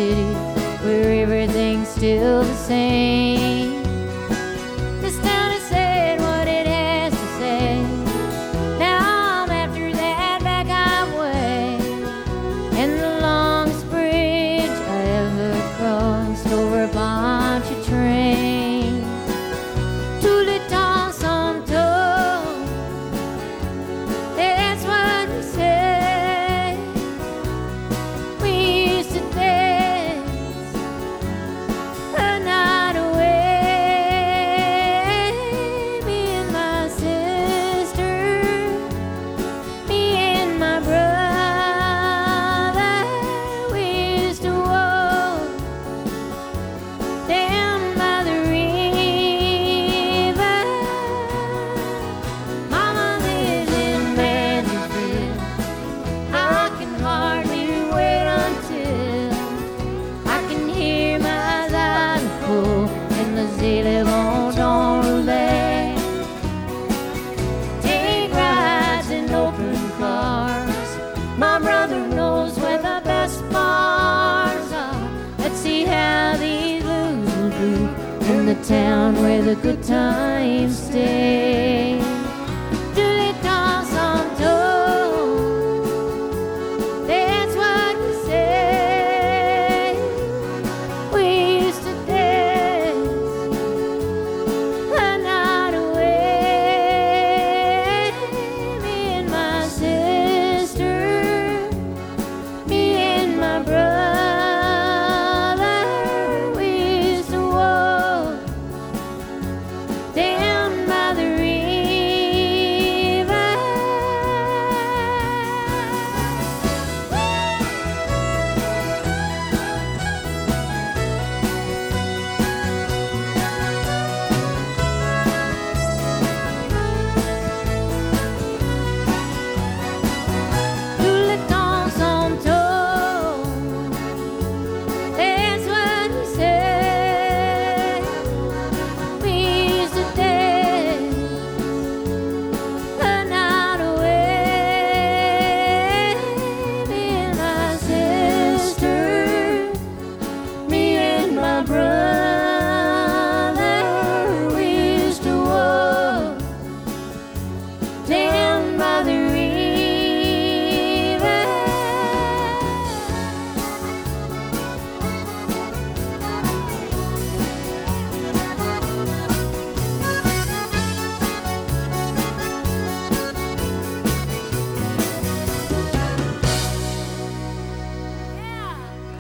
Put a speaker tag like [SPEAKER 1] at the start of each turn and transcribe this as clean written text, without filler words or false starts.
[SPEAKER 1] city where everything's still the same. This town has said what it has to say. Now I'm after that back highway, and the longest bridge I ever crossed over a bunch of trains. Tout le temps sans taux, that's what we say. We used to dance a night away, me and my sister, me and my brother. We used to walk down by the river. Mama lives in Mansfield. I can hardly wait until I can hear my xylophone and the Zélébon don't relay. Take rides in open cars. My brother knows where the best bars are. Let's see how these blues will do in the town where the good times stay.